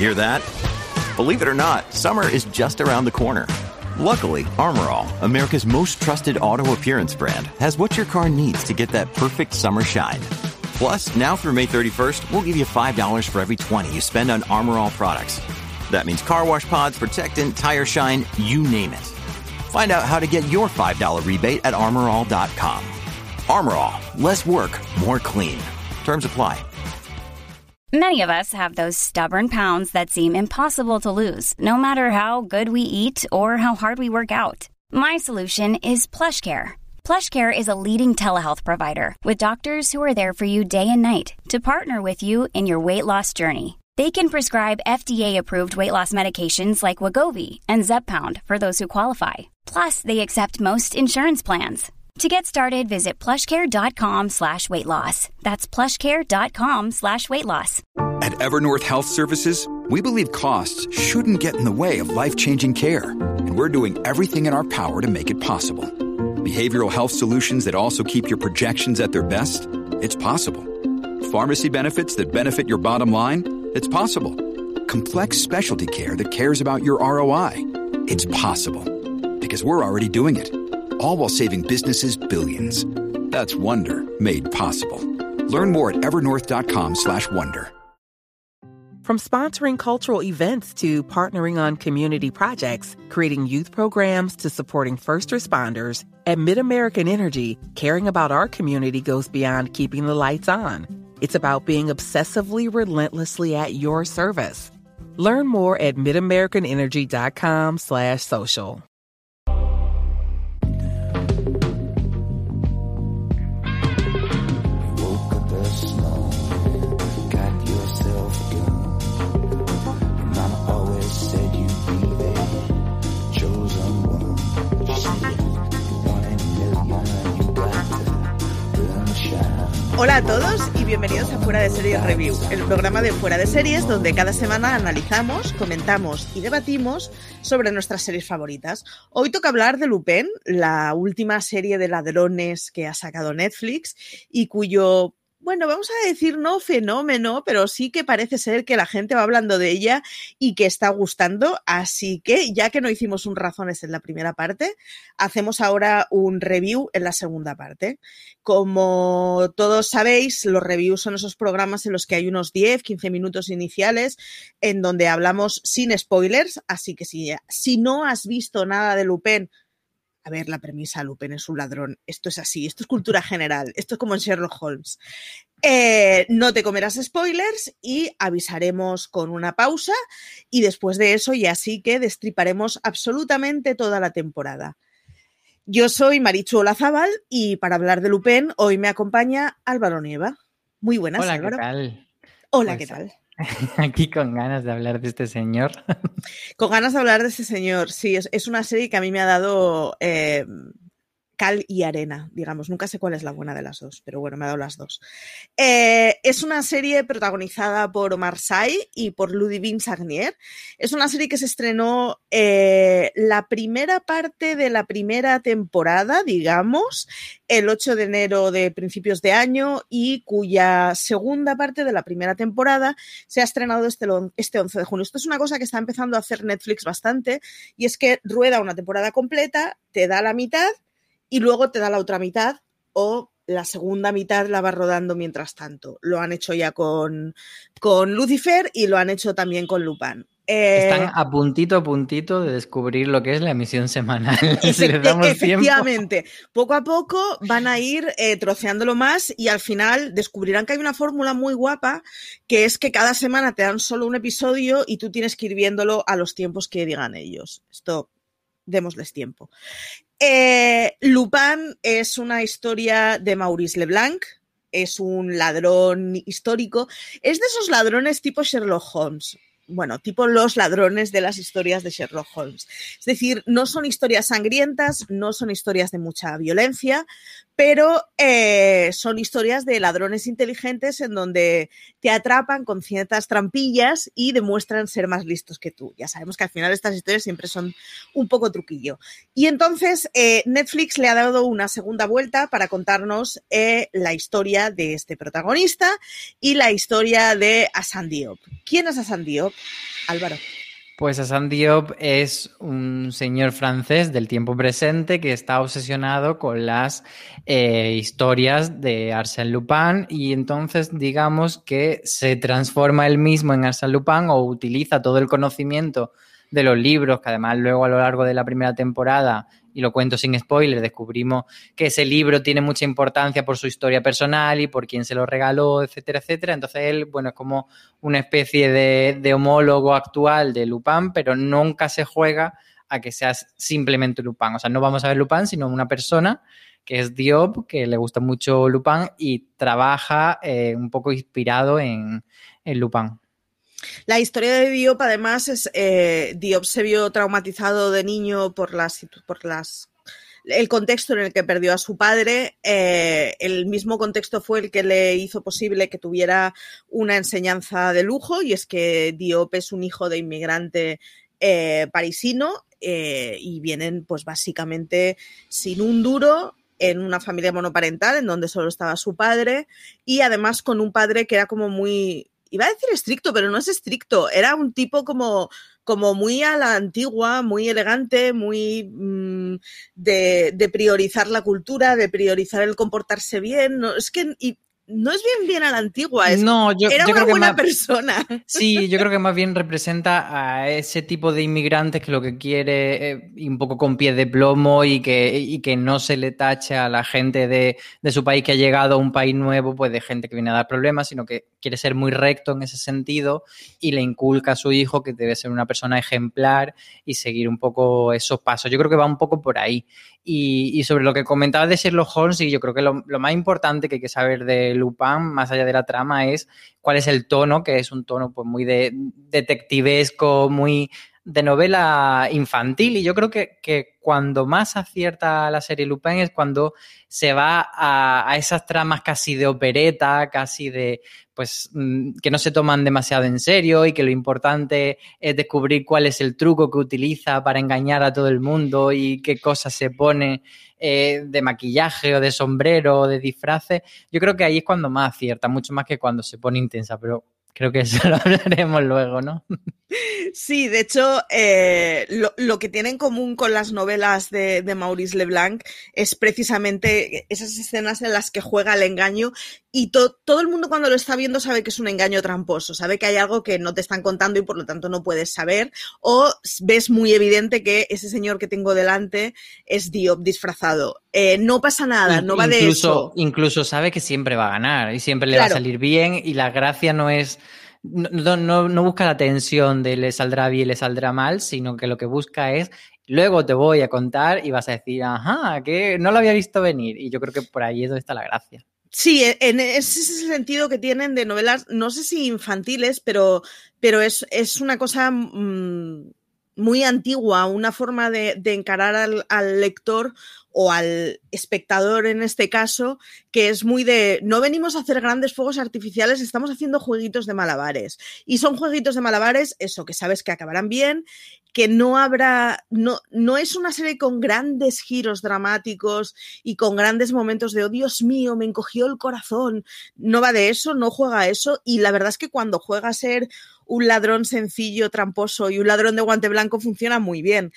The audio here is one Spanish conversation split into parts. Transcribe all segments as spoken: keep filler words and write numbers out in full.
Hear that? Believe it or not, summer is just around the corner. Luckily, Armor All, America's most trusted auto appearance brand, has what your car needs to get that perfect summer shine. Plus, now through May thirty-first, we'll give you five dollars for every twenty you spend on Armor All products. That means car wash pods, protectant, tire shine, you name it. Find out how to get your five dollars rebate at armor all dot com. Armor All, less work, more clean. Terms apply. Many of us have those stubborn pounds that seem impossible to lose, no matter how good we eat or how hard we work out. My solution is PlushCare. PlushCare is a leading telehealth provider with doctors who are there for you day and night to partner with you in your weight loss journey. They can prescribe F D A-approved weight loss medications like Wegovy and Zepbound for those who qualify. Plus, they accept most insurance plans. To get started, visit plushcare.com slash weight loss. That's plushcare.com slash weight loss. At Evernorth Health Services, we believe costs shouldn't get in the way of life-changing care. And we're doing everything in our power to make it possible. Behavioral health solutions that also keep your projections at their best? It's possible. Pharmacy benefits that benefit your bottom line? It's possible. Complex specialty care that cares about your R O I? It's possible. Because we're already doing it. All while saving businesses billions. That's Wonder made possible. Learn more at evernorth.com slash wonder. From sponsoring cultural events to partnering on community projects, creating youth programs to supporting first responders, at MidAmerican Energy, caring about our community goes beyond keeping the lights on. It's about being obsessively relentlessly at your service. Learn more at midamericanenergy.com slash social. Hola a todos y bienvenidos a Fuera de Series Review, el programa de Fuera de Series donde cada semana analizamos, comentamos y debatimos sobre nuestras series favoritas. Hoy toca hablar de Lupin, la última serie de ladrones que ha sacado Netflix y cuyo, bueno, vamos a decir no fenómeno, pero sí que parece ser que la gente va hablando de ella y que está gustando, así que ya que no hicimos un razones en la primera parte, hacemos ahora un review en la segunda parte. Como todos sabéis, los reviews son esos programas en los que hay unos diez, quince minutos iniciales en donde hablamos sin spoilers, así que si, si no has visto nada de Lupin, a ver, la premisa, Lupin es un ladrón, esto es así, esto es cultura general, esto es como en Sherlock Holmes. Eh, no te comerás spoilers y avisaremos con una pausa y después de eso ya sí que destriparemos absolutamente toda la temporada. Yo soy Marichu Olazábal y para hablar de Lupin hoy me acompaña Álvaro Nieva. Muy buenas, Hola, Álvaro. ¿qué tal? Hola, Pues, ¿qué tal? aquí con ganas de hablar de este señor. Con ganas de hablar de este señor, sí, es, es una serie que a mí me ha dado eh, cal y arena, digamos, nunca sé cuál es la buena de las dos, pero bueno, me ha dado las dos. Eh, es una serie protagonizada por Omar Sy y por Ludivine Sagnier. Es una serie que se estrenó eh, la primera parte de la primera temporada, digamos, el ocho de enero de principios de año y cuya segunda parte de la primera temporada se ha estrenado este, este once de junio. Esto es una cosa que está empezando a hacer Netflix bastante y es que rueda una temporada completa, te da la mitad y luego te da la otra mitad o la segunda mitad la va rodando mientras tanto. Lo han hecho ya con, con Lucifer y lo han hecho también con Lupin. Eh, Están a puntito a puntito de descubrir lo que es la emisión semanal. Efecti- si les damos efectivamente, tiempo. Poco a poco van a ir eh, troceándolo más y al final descubrirán que hay una fórmula muy guapa que es que cada semana te dan solo un episodio y tú tienes que ir viéndolo a los tiempos que digan ellos. Esto, démosles tiempo. Eh, Lupin es una historia de Maurice Leblanc, es un ladrón histórico, es de esos ladrones tipo Sherlock Holmes. Bueno, tipo los ladrones de las historias de Sherlock Holmes. Es decir, no son historias sangrientas, no son historias de mucha violencia, pero eh, son historias de ladrones inteligentes en donde te atrapan con ciertas trampillas y demuestran ser más listos que tú. Ya sabemos que al final estas historias siempre son un poco truquillo. Y entonces eh, Netflix le ha dado una segunda vuelta para contarnos eh, la historia de este protagonista y la historia de Hassan Diop. ¿Quién es Hassan Diop? Álvaro. Pues Hassan Diop es un señor francés del tiempo presente que está obsesionado con las eh, historias de Arsène Lupin y entonces digamos que se transforma él mismo en Arsène Lupin o utiliza todo el conocimiento de los libros, que además luego a lo largo de la primera temporada, y lo cuento sin spoiler, descubrimos que ese libro tiene mucha importancia por su historia personal y por quién se lo regaló, etcétera, etcétera. Entonces él, bueno, es como una especie de, de homólogo actual de Lupin, pero nunca se juega a que seas simplemente Lupin. O sea, no vamos a ver Lupin, sino una persona que es Diop, que le gusta mucho Lupin y trabaja eh, un poco inspirado en, en Lupin. La historia de Diop, además, es eh, Diop se vio traumatizado de niño por las, por las el contexto en el que perdió a su padre. Eh, el mismo contexto fue el que le hizo posible que tuviera una enseñanza de lujo, y es que Diop es un hijo de inmigrante eh, parisino eh, y vienen, pues básicamente sin un duro, en una familia monoparental en donde solo estaba su padre, y además con un padre que era como muy... Iba a decir estricto, pero no es estricto. Era un tipo como, como muy a la antigua, muy elegante, muy mmm, de, de priorizar la cultura, de priorizar el comportarse bien. No, es que y, no es bien bien a la antigua. Es, no, yo, era yo una creo buena que más, persona. Sí, yo creo que más bien representa a ese tipo de inmigrantes que lo que quiere es un poco con pies de plomo y que, y que no se le tache a la gente de, de su país que ha llegado a un país nuevo, pues de gente que viene a dar problemas, sino que quiere ser muy recto en ese sentido y le inculca a su hijo que debe ser una persona ejemplar y seguir un poco esos pasos. Yo creo que va un poco por ahí. Y, y sobre lo que comentabas de Sherlock Holmes, sí, yo creo que lo, lo más importante que hay que saber de Lupin, más allá de la trama, es cuál es el tono, que es un tono pues muy de detectivesco, muy de novela infantil, y yo creo que, que cuando más acierta la serie Lupin es cuando se va a, a esas tramas casi de opereta, casi de pues que no se toman demasiado en serio y que lo importante es descubrir cuál es el truco que utiliza para engañar a todo el mundo y qué cosas se pone eh, de maquillaje o de sombrero o de disfraces. Yo creo que ahí es cuando más acierta, mucho más que cuando se pone intensa, pero creo que eso lo hablaremos luego, ¿no? Sí, de hecho, eh, lo, lo que tiene en común con las novelas de, de Maurice Leblanc es precisamente esas escenas en las que juega el engaño, y to, todo el mundo cuando lo está viendo sabe que es un engaño tramposo, sabe que hay algo que no te están contando y por lo tanto no puedes saber, o ves muy evidente que ese señor que tengo delante es Diop disfrazado. Eh, no pasa nada, In, no va incluso, de eso. Incluso sabe que siempre va a ganar y siempre le claro. va a salir bien, y la gracia no es... No, no, no busca la tensión de le saldrá bien, le saldrá mal, sino que lo que busca es luego te voy a contar y vas a decir, ajá, que no lo había visto venir. Y yo creo que por ahí es donde está la gracia. Sí, en ese sentido que tienen de novelas, no sé si infantiles, pero, pero es, es una cosa mmm, muy antigua, una forma de, de encarar al, al lector o al espectador en este caso, que es muy de, no venimos a hacer grandes fuegos artificiales, estamos haciendo jueguitos de malabares. Y son jueguitos de malabares, eso, que sabes que acabarán bien, que no habrá, no, no es una serie con grandes giros dramáticos y con grandes momentos de, oh Dios mío, me encogió el corazón. No va de eso, no juega a eso, y la verdad es que cuando juega a ser un ladrón sencillo, tramposo y un ladrón de guante blanco funciona muy bien.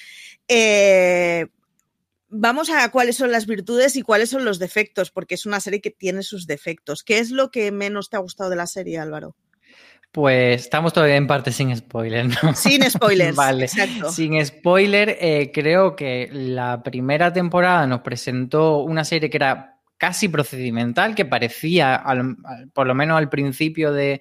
Eh... Vamos a cuáles son las virtudes y cuáles son los defectos, porque es una serie que tiene sus defectos. ¿Qué es lo que menos te ha gustado de la serie, Álvaro? Pues estamos todavía en parte sin spoiler, ¿no? Sin spoilers, vale. Exacto. Sin spoiler, eh, creo que la primera temporada nos presentó una serie que era casi procedimental, que parecía, al, al, por lo menos al principio de,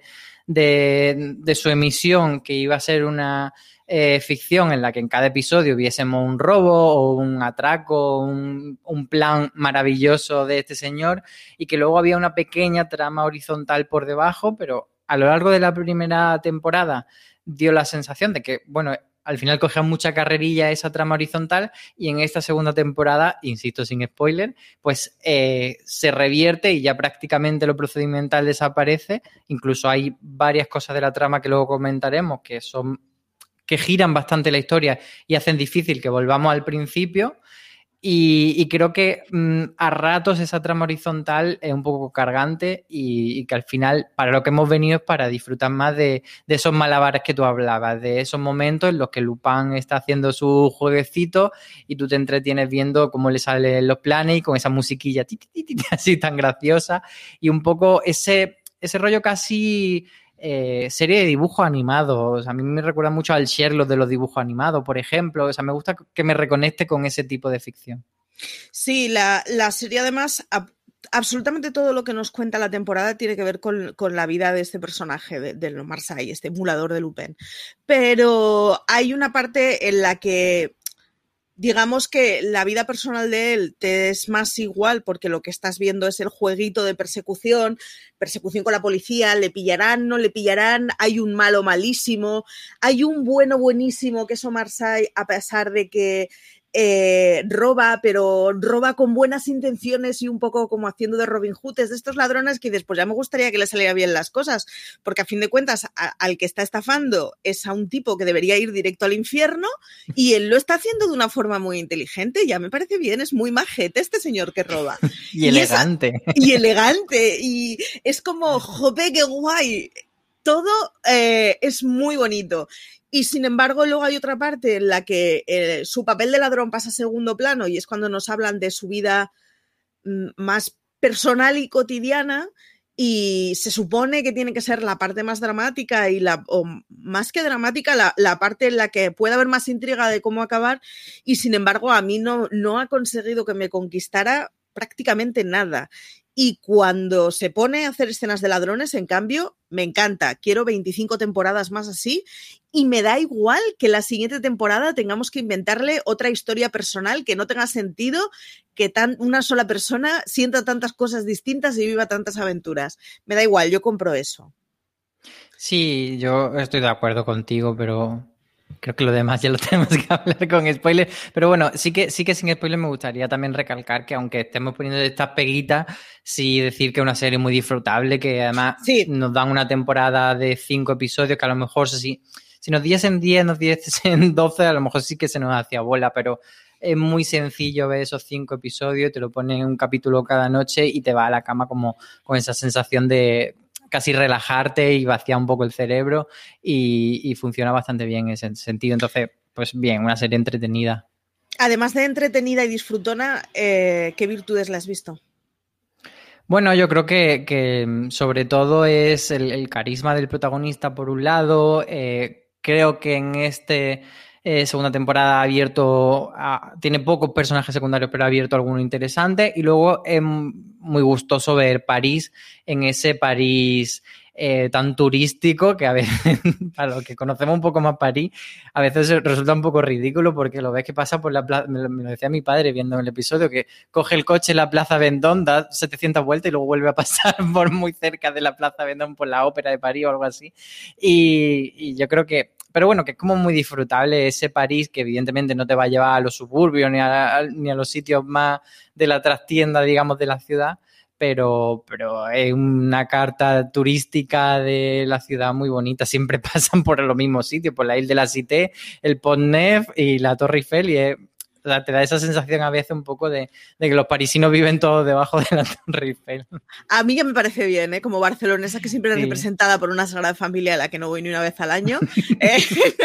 de, de su emisión, que iba a ser una... Eh, ficción en la que en cada episodio viésemos un robo o un atraco, un, un plan maravilloso de este señor, y que luego había una pequeña trama horizontal por debajo, pero a lo largo de la primera temporada dio la sensación de que, bueno, al final cogía mucha carrerilla esa trama horizontal, y en esta segunda temporada, insisto sin spoiler, pues eh, se revierte y ya prácticamente lo procedimental desaparece. Incluso hay varias cosas de la trama que luego comentaremos que son que giran bastante la historia y hacen difícil que volvamos al principio, Y, y creo que mmm, a ratos esa trama horizontal es un poco cargante y, y que al final para lo que hemos venido es para disfrutar más de, de esos malabares que tú hablabas, de esos momentos en los que Lupin está haciendo su jueguecito y tú te entretienes viendo cómo le salen los planes y con esa musiquilla ti, ti, ti, ti, así tan graciosa y un poco ese, ese rollo casi... Eh, serie de dibujos animados. A mí me recuerda mucho al Sherlock de los dibujos animados, por ejemplo. O sea, me gusta que me reconecte con ese tipo de ficción. Sí, la, la serie además, a, absolutamente todo lo que nos cuenta la temporada tiene que ver con, con la vida de este personaje, de, de Marseille, este emulador de Lupin. Pero hay una parte en la que digamos que la vida personal de él te es más igual porque lo que estás viendo es el jueguito de persecución, persecución con la policía, le pillarán, no le pillarán, hay un malo malísimo, hay un bueno buenísimo que es Omar Sy, a pesar de que eh, roba, pero roba con buenas intenciones y un poco como haciendo de Robin Hood, es de estos ladrones que dices, pues ya me gustaría que le salieran bien las cosas, porque a fin de cuentas a, al que está estafando es a un tipo que debería ir directo al infierno y él lo está haciendo de una forma muy inteligente, ya me parece bien, es muy majete este señor que roba. y, y elegante. Esa, y elegante, y es como, jope, qué guay. Todo eh, es muy bonito. Y sin embargo, luego hay otra parte en la que eh, su papel de ladrón pasa a segundo plano y es cuando nos hablan de su vida mm, más personal y cotidiana y se supone que tiene que ser la parte más dramática y la, o más que dramática, la, la parte en la que puede haber más intriga de cómo acabar y sin embargo a mí no, no ha conseguido que me conquistara prácticamente nada. Y cuando se pone a hacer escenas de ladrones, en cambio, me encanta. Quiero veinticinco temporadas más así y me da igual que la siguiente temporada tengamos que inventarle otra historia personal que no tenga sentido, que tan, una sola persona sienta tantas cosas distintas y viva tantas aventuras. Me da igual, yo compro eso. Sí, yo estoy de acuerdo contigo, pero... creo que lo demás ya lo tenemos que hablar con spoilers. Pero bueno, sí que, sí que sin spoilers me gustaría también recalcar que aunque estemos poniendo estas peguitas, sí decir que es una serie muy disfrutable, que además sí. Nos dan una temporada de cinco episodios que a lo mejor si, si nos diesen diez, nos diesen doce, a lo mejor sí que se nos hacía bola, pero es muy sencillo ver esos cinco episodios, te lo ponen un capítulo cada noche y te vas a la cama como con esa sensación de... casi relajarte y vaciar un poco el cerebro y, y funciona bastante bien en ese sentido. Entonces, pues bien, una serie entretenida. Además de entretenida y disfrutona, eh, ¿qué virtudes le has visto? Bueno, yo creo que, que sobre todo es el, el carisma del protagonista por un lado. Eh, creo que en este... Eh, segunda temporada ha abierto, a, tiene pocos personajes secundarios, pero ha abierto alguno interesante. Y luego es muy gustoso ver París en ese París eh, tan turístico que a veces, para los que conocemos un poco más París, a veces resulta un poco ridículo porque lo ves que pasa por la plaza, me lo, me lo decía mi padre viendo el episodio, que coge el coche en la Plaza Vendôme, da setecientas vueltas y luego vuelve a pasar por muy cerca de la Plaza Vendôme por la Ópera de París o algo así. Y, y yo creo que Pero bueno, que es como muy disfrutable ese París que evidentemente no te va a llevar a los suburbios ni a, ni a los sitios más de la trastienda, digamos, de la ciudad, pero, pero es una carta turística de la ciudad muy bonita. Siempre pasan por los mismos sitios, por la Ile de la Cité, el Pont Neuf y la Torre Eiffel y es... O sea, te da esa sensación a veces un poco de, de que los parisinos viven todos debajo de la Torre Eiffel. A mí ya me parece bien, ¿eh? Como barcelonesa, que siempre es sí. representada por una sagrada familia a la que no voy ni una vez al año. eh,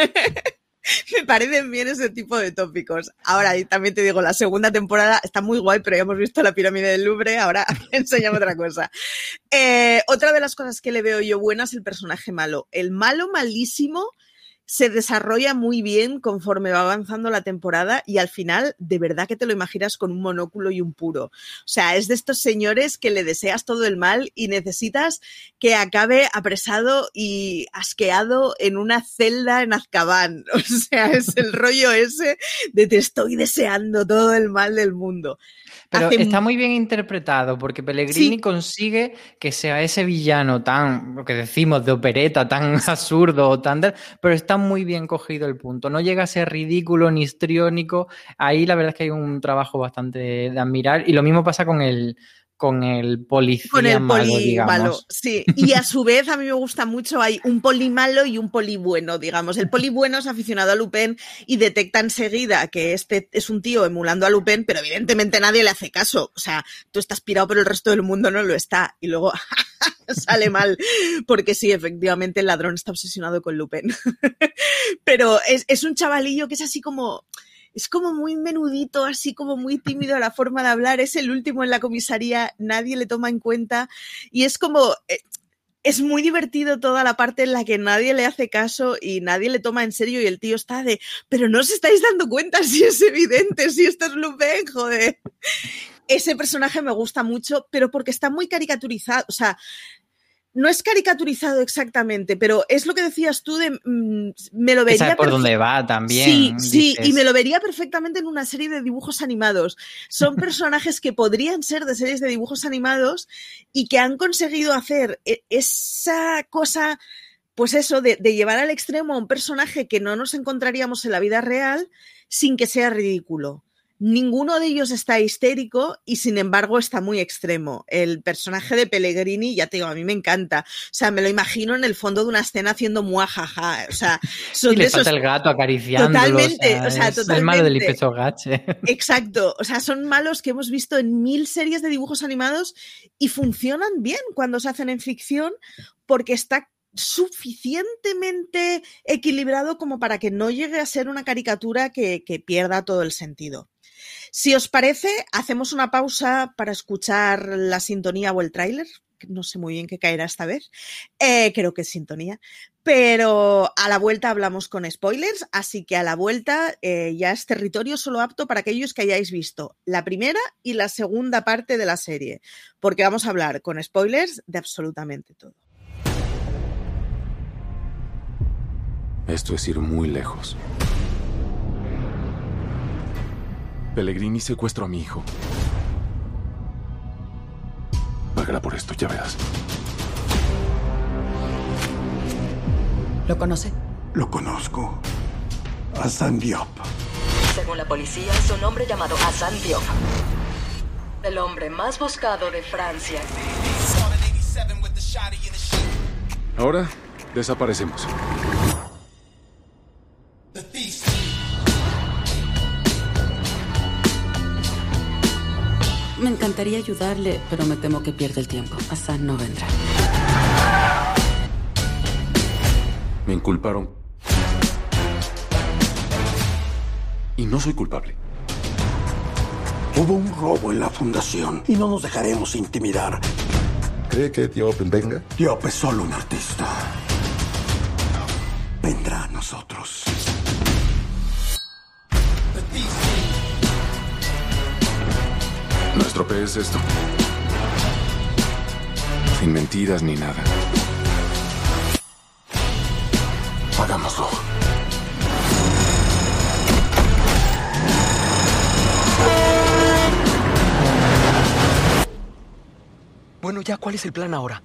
me parecen bien ese tipo de tópicos. Ahora, y también te digo, la segunda temporada está muy guay, pero ya hemos visto la pirámide del Louvre, ahora enséñame otra cosa. Eh, otra de las cosas que le veo yo buena es el personaje malo. El malo malísimo se desarrolla muy bien conforme va avanzando la temporada y al final de verdad que te lo imaginas con un monóculo y un puro. O sea, es de estos señores que le deseas todo el mal y necesitas que acabe apresado y asqueado en una celda en Azkaban. O sea, es el rollo ese de te estoy deseando todo el mal del mundo. Pero Hace... está muy bien interpretado porque Pellegrini sí. consigue que sea ese villano tan, lo que decimos, de opereta, tan absurdo, tan pero está muy bien cogido el punto. No llega a ser ridículo ni histriónico. Ahí la verdad es que hay un trabajo bastante de admirar y lo mismo pasa con el con el policía con el malo, poli digamos. malo, sí. Y a su vez a mí me gusta mucho, hay un poli malo y un poli bueno, digamos. El poli bueno es aficionado a Lupin y detecta enseguida que este es un tío emulando a Lupin, pero evidentemente nadie le hace caso. O sea, tú estás pirado, pero el resto del mundo no lo está. Y luego sale mal, porque sí, efectivamente el ladrón está obsesionado con Lupin. Pero es, es un chavalillo que es así como... Es como muy menudito, así como muy tímido a la forma de hablar. Es el último en la comisaría, nadie le toma en cuenta. Y es como... Es muy divertido toda la parte en la que nadie le hace caso y nadie le toma en serio y el tío está de... Pero no os estáis dando cuenta si es evidente, si esto es Lupin, joder. Ese personaje me gusta mucho, pero porque está muy caricaturizado. O sea... No es caricaturizado exactamente, pero es lo que decías tú de... Mmm, me lo vería... Esa es por dónde va también. Sí, sí, dices. Y me lo vería perfectamente en una serie de dibujos animados. Son personajes que podrían ser de series de dibujos animados y que han conseguido hacer esa cosa, pues eso, de, de llevar al extremo a un personaje que no nos encontraríamos en la vida real sin que sea ridículo. Ninguno de ellos está histérico y sin embargo está muy extremo. El personaje de Pellegrini, ya te digo, a mí me encanta. O sea, me lo imagino en el fondo de una escena haciendo muajaja. O sea, son y de le esos... falta el gato acariciándolo. Totalmente, o sea, o sea, es totalmente. el malo del Inspector Gache. Exacto, o sea, son malos que hemos visto en mil series de dibujos animados y funcionan bien cuando se hacen en ficción porque está suficientemente equilibrado como para que no llegue a ser una caricatura que, que pierda todo el sentido. Si os parece, hacemos una pausa para escuchar la sintonía o el tráiler. No sé muy bien qué caerá esta vez. Eh, creo que es sintonía. Pero a la vuelta hablamos con spoilers, así que a la vuelta eh, ya es territorio solo apto para aquellos que hayáis visto la primera y la segunda parte de la serie, porque vamos a hablar con spoilers de absolutamente todo. Esto es ir muy lejos. Pellegrini secuestró a mi hijo. Pagará por esto, ya verás. ¿Lo conoce? Lo conozco. Hassan Diop. Según la policía, es un hombre llamado Hassan Diop. El hombre más buscado de Francia. Ahora, desaparecemos. Me encantaría ayudarle, pero me temo que pierde el tiempo. Hassan no vendrá. Me inculparon. Y no soy culpable. Hubo un robo en la fundación y no nos dejaremos intimidar. ¿Cree que Diop venga? Diop es solo un artista. Vendrá a nosotros. No estropees esto. Sin mentiras ni nada. Hagámoslo. Bueno, ya, ¿cuál es el plan ahora?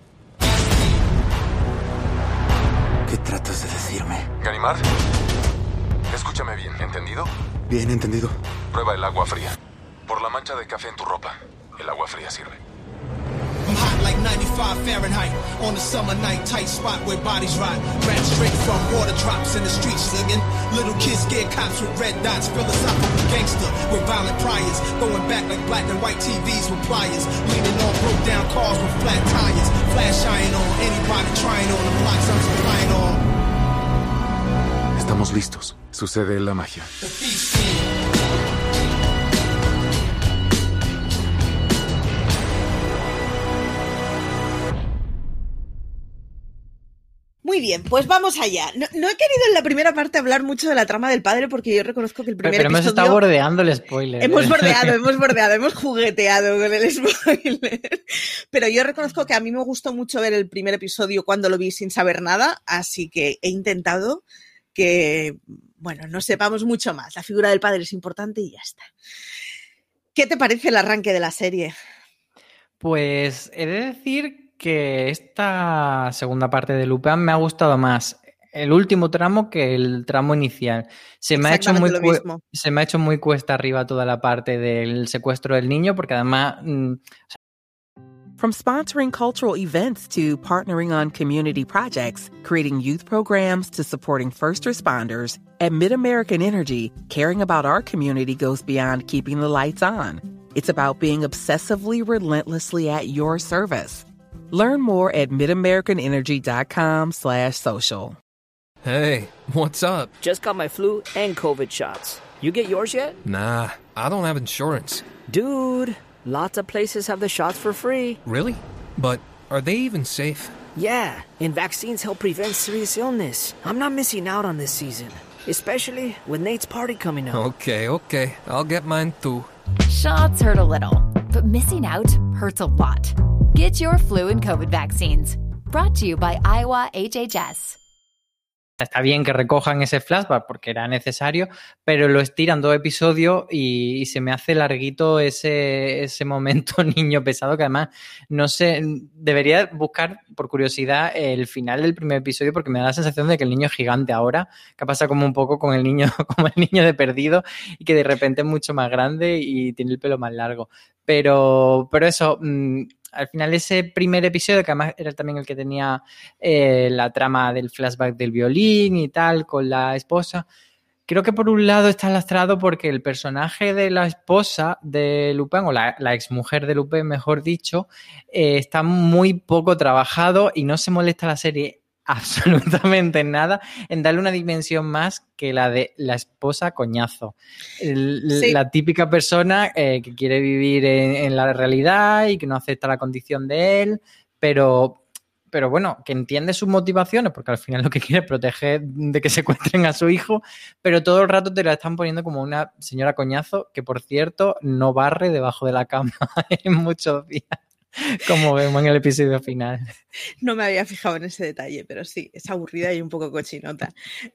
¿Qué tratas de decirme? Ganimard, escúchame bien, ¿entendido? Bien entendido. Prueba el agua fría. Por la mancha de café en tu ropa, el agua fría sirve. I'm hot like ninety-five Fahrenheit on a summer night, tight spot where bodies rot. Ran straight from water drops in the streets singing. Little kids scared cops with red dots. Philosophical gangster with violent priors. Going back like black and white T Vs with pliers. Leaning on broke down cars with flat tires. Flash iron on anybody trying on the blocks I'm supplying on. Estamos listos. Sucede la magia. The thief's here. Muy bien, pues vamos allá. No, no he querido en la primera parte hablar mucho de la trama del padre porque yo reconozco que el primer pero, pero episodio... hemos estado bordeando el spoiler. Hemos bordeado, hemos bordeado, hemos jugueteado con el spoiler. Pero yo reconozco que a mí me gustó mucho ver el primer episodio cuando lo vi sin saber nada, así que he intentado que, bueno, no sepamos mucho más. La figura del padre es importante y ya está. ¿Qué te parece el arranque de la serie? Pues he de decir que esta segunda parte de Lupin me ha gustado más el último tramo que el tramo inicial. Se me ha hecho muy cu- se me ha hecho muy cuesta arriba toda la parte del secuestro del niño, porque además mmm, From sponsoring cultural events to partnering on community projects, creating youth programs to supporting first responders, at MidAmerican Energy, caring about our community goes beyond keeping the lights on. It's about being obsessively relentlessly at your service. Learn more at midamericanenergy.com slash social. Hey, what's up? Just got my flu and COVID shots. You get yours yet? Nah, I don't have insurance. Dude, lots of places have the shots for free. Really? But are they even safe? Yeah, and vaccines help prevent serious illness. I'm not missing out on this season, especially with Nate's party coming up. Okay, okay, I'll get mine too. Shots hurt a little, but missing out hurts a lot. Get your flu and COVID vaccines. Brought to you by Iowa H H S. Está bien que recojan ese flashback porque era necesario, pero lo estiran dos episodios y, y se me hace larguito ese, ese momento niño pesado que además, no sé, debería buscar por curiosidad el final del primer episodio porque me da la sensación de que el niño es gigante ahora, que pasa como un poco con el niño, como el niño de Perdido y que de repente es mucho más grande y tiene el pelo más largo. Pero, pero eso... Mmm, al final ese primer episodio, que además era también el que tenía eh, la trama del flashback del violín y tal, con la esposa, creo que por un lado está lastrado porque el personaje de la esposa de Lupin, o la, la exmujer de Lupin, mejor dicho, eh, está muy poco trabajado y no se molesta la serie absolutamente nada en darle una dimensión más que la de la esposa coñazo. El, sí. La típica persona eh, que quiere vivir en, en la realidad y que no acepta la condición de él, pero, pero bueno, que entiende sus motivaciones porque al final lo que quiere es proteger de que secuestren a su hijo, pero todo el rato te la están poniendo como una señora coñazo que, por cierto, no barre debajo de la cama en muchos días. Como vemos en el episodio final. No me había fijado en ese detalle, pero sí, es aburrida y un poco cochinota.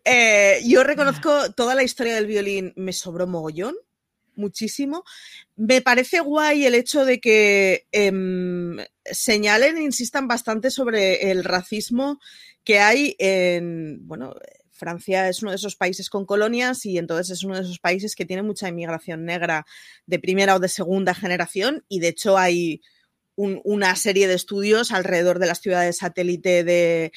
Eh, yo reconozco toda la historia del violín, me sobró mogollón, muchísimo. Me parece guay el hecho de que eh, señalen e insistan bastante sobre el racismo que hay en, bueno, Francia es uno de esos países con colonias y entonces es uno de esos países que tiene mucha inmigración negra de primera o de segunda generación y de hecho hay Un, una serie de estudios alrededor de las ciudades satélite de,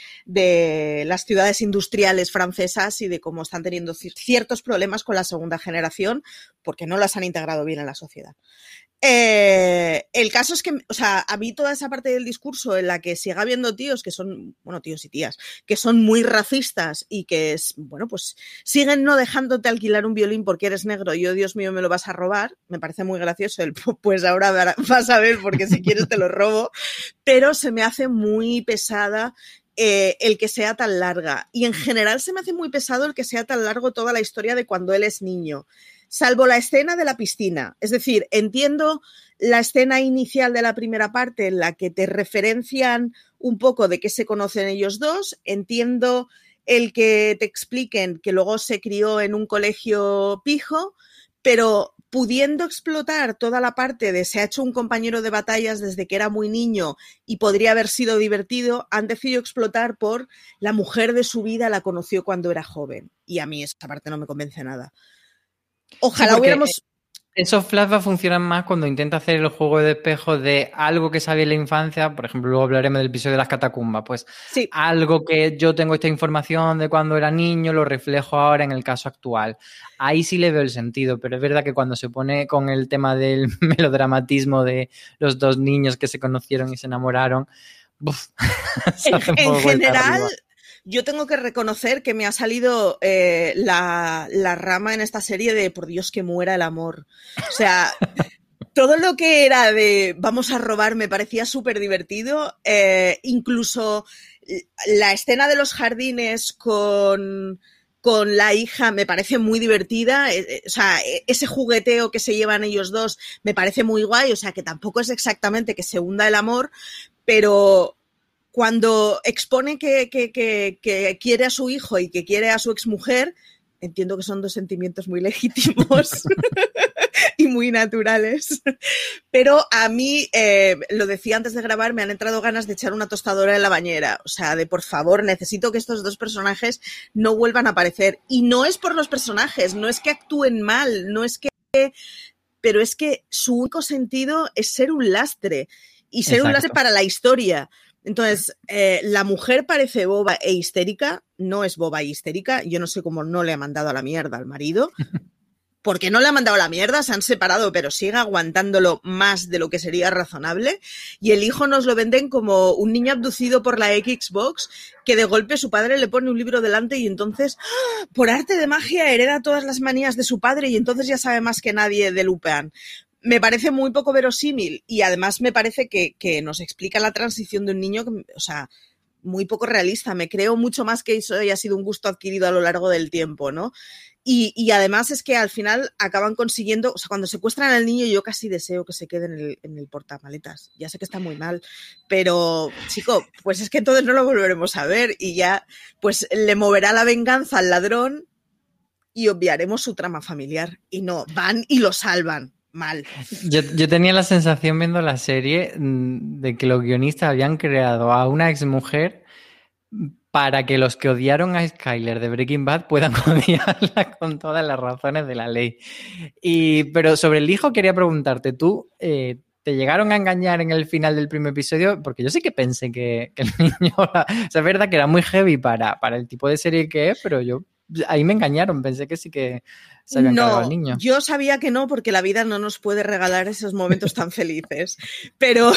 de las ciudades industriales francesas y de cómo están teniendo ciertos problemas con la segunda generación porque no las han integrado bien en la sociedad. Eh, el caso es que, o sea, a mí toda esa parte del discurso en la que siga habiendo tíos que son, bueno, tíos y tías, que son muy racistas y que, es, bueno, pues siguen no dejándote alquilar un violín porque eres negro y, oh, Dios mío, me lo vas a robar, me parece muy gracioso el, pues ahora vas a ver porque si quieres te lo robo, pero se me hace muy pesada Eh, el que sea tan larga y en general se me hace muy pesado el que sea tan largo toda la historia de cuando él es niño, salvo la escena de la piscina. Es decir, entiendo la escena inicial de la primera parte en la que te referencian un poco de qué se conocen ellos dos, entiendo el que te expliquen que luego se crió en un colegio pijo, pero pudiendo explotar toda la parte de se ha hecho un compañero de batallas desde que era muy niño y podría haber sido divertido, han decidido explotar por la mujer de su vida la conoció cuando era joven. Y a mí esa parte no me convence nada. Ojalá sí, hubiéramos... Esos flashbacks funcionan más cuando intenta hacer el juego de espejo de algo que sabía en la infancia, por ejemplo, luego hablaremos del episodio de las catacumbas, pues sí. Algo que yo tengo esta información de cuando era niño, lo reflejo ahora en el caso actual. Ahí sí le veo el sentido, pero es verdad que cuando se pone con el tema del melodramatismo de los dos niños que se conocieron y se enamoraron, uf, se en, hace un en poco general... arriba. Yo tengo que reconocer que me ha salido eh, la, la rama en esta serie de por Dios que muera el amor. O sea, todo lo que era de vamos a robar me parecía súper divertido. Eh, incluso la escena de los jardines con, con la hija me parece muy divertida. Eh, o sea, ese jugueteo que se llevan ellos dos me parece muy guay. O sea, que tampoco es exactamente que se hunda el amor, pero... Cuando expone que, que, que, que quiere a su hijo y que quiere a su exmujer, entiendo que son dos sentimientos muy legítimos y muy naturales. Pero a mí, eh, lo decía antes de grabar, me han entrado ganas de echar una tostadora en la bañera. O sea, de por favor, necesito que estos dos personajes no vuelvan a aparecer. Y no es por los personajes, no es que actúen mal, no es que... Pero es que su único sentido es ser un lastre. y ser Exacto. un lastre para la historia. Entonces, eh, la mujer parece boba e histérica, no es boba e histérica, yo no sé cómo no le ha mandado a la mierda al marido, porque no le ha mandado a la mierda, se han separado, pero sigue aguantándolo más de lo que sería razonable, y el hijo nos lo venden como un niño abducido por la Xbox, que de golpe su padre le pone un libro delante y entonces, ¡ah!, por arte de magia, hereda todas las manías de su padre y entonces ya sabe más que nadie de Lupin. Me parece muy poco verosímil y además me parece que, que nos explica la transición de un niño, que, o sea, muy poco realista. Me creo mucho más que eso haya sido un gusto adquirido a lo largo del tiempo, ¿no? Y, y además es que al final acaban consiguiendo, o sea, cuando secuestran al niño yo casi deseo que se quede en el, en el portamaletas. Ya sé que está muy mal, pero chico, pues es que entonces no lo volveremos a ver y ya pues le moverá la venganza al ladrón y obviaremos su trama familiar. Y no, van y lo salvan. Mal. Yo, yo tenía la sensación viendo la serie de que los guionistas habían creado a una exmujer para que los que odiaron a Skyler de Breaking Bad puedan odiarla con todas las razones de la ley. Y, pero sobre el hijo quería preguntarte, ¿tú eh, te llegaron a engañar en el final del primer episodio? Porque yo sí que pensé que, que el niño... O sea, es verdad que era muy heavy para, para el tipo de serie que es, pero yo... Ahí me engañaron, pensé que sí que se habían no, cargado al niño. Yo sabía que no, porque la vida no nos puede regalar esos momentos tan felices. Pero,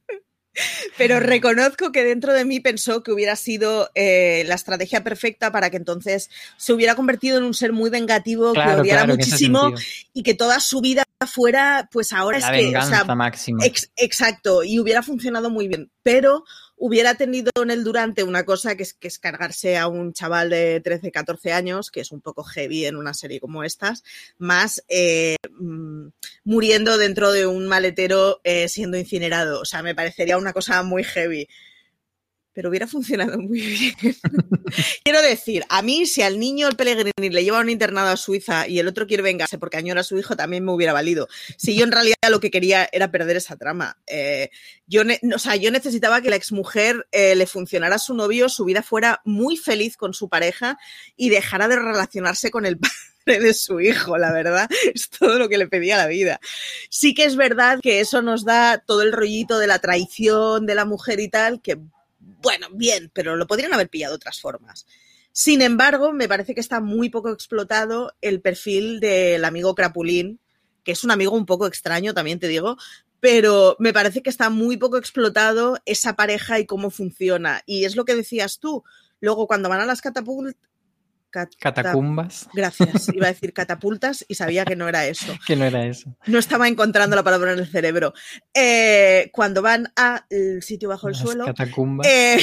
pero reconozco que dentro de mí pensó que hubiera sido eh, la estrategia perfecta para que entonces se hubiera convertido en un ser muy vengativo, claro, que odiara claro, muchísimo y que toda su vida fuera, pues ahora la es que... venganza o sea, máxima. Ex, exacto, y hubiera funcionado muy bien. Pero... hubiera tenido en el Durante una cosa que es, que es cargarse a un chaval de trece, catorce años, que es un poco heavy en una serie como estas, más eh, muriendo dentro de un maletero eh, siendo incinerado. O sea, me parecería una cosa muy heavy. Pero hubiera funcionado muy bien. Quiero decir, a mí si al niño el Pellegrini le lleva a un internado a Suiza y el otro quiere vengarse porque añora a su hijo, también me hubiera valido. Si yo en realidad lo que quería era perder esa trama. Eh, yo, ne- o sea, yo necesitaba que la exmujer eh, le funcionara a su novio, su vida fuera muy feliz con su pareja y dejara de relacionarse con el padre de su hijo, la verdad. Es todo lo que le pedía a la vida. Sí que es verdad que eso nos da todo el rollito de la traición de la mujer y tal, que bueno, bien, pero lo podrían haber pillado de otras formas. Sin embargo, me parece que está muy poco explotado el perfil del amigo Crapulín, que es un amigo un poco extraño, también te digo, pero me parece que está muy poco explotado esa pareja y cómo funciona. Y es lo que decías tú. Luego, cuando van a las catapultas... Cat- Catacumbas. Gracias, iba a decir catapultas y sabía que no era eso. Que no era eso. No estaba encontrando la palabra en el cerebro. Eh, cuando van al sitio bajo el Las suelo... catacumbas. Eh,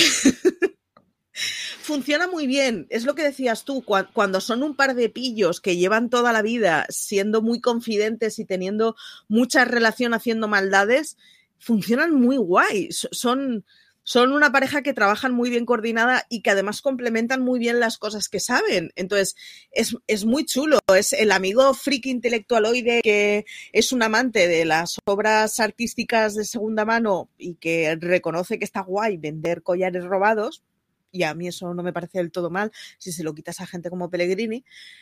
funciona muy bien, es lo que decías tú, cuando son un par de pillos que llevan toda la vida siendo muy confidentes y teniendo mucha relación haciendo maldades, funcionan muy guay, son... Son una pareja que trabajan muy bien coordinada y que además complementan muy bien las cosas que saben. Entonces, es, es muy chulo. Es el amigo friki intelectualoide que es un amante de las obras artísticas de segunda mano y que reconoce que está guay vender collares robados. Y a mí eso no me parece del todo mal si se lo quitas a gente como Pellegrini.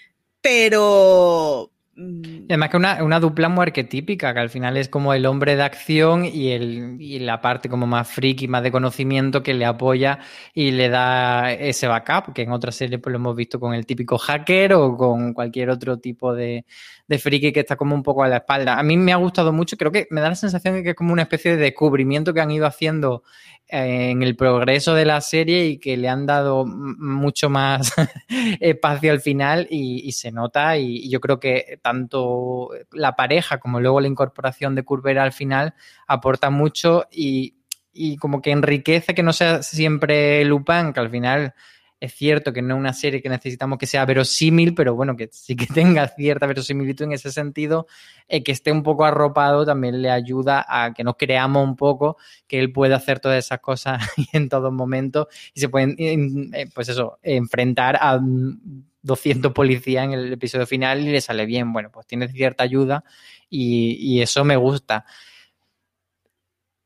Pero... Y además que una, una dupla muy arquetípica, que al final es como el hombre de acción y, el, y la parte como más friki, más de conocimiento que le apoya y le da ese backup, que en otras series pues lo hemos visto con el típico hacker o con cualquier otro tipo de, de friki que está como un poco a la espalda. A mí me ha gustado mucho, creo que me da la sensación de que es como una especie de descubrimiento que han ido haciendo en el progreso de la serie y que le han dado mucho más espacio al final y, y se nota y, y yo creo que tanto la pareja como luego la incorporación de Corbera al final aporta mucho y, y como que enriquece que no sea siempre Lupin, que al final es cierto que no es una serie que necesitamos que sea verosímil, pero bueno, que sí que tenga cierta verosimilitud en ese sentido, eh, que esté un poco arropado también le ayuda a que nos creamos un poco que él puede hacer todas esas cosas en todo momento y se pueden, eh, pues eso, enfrentar a doscientos policías en el episodio final y le sale bien. Bueno, pues tiene cierta ayuda y, y eso me gusta.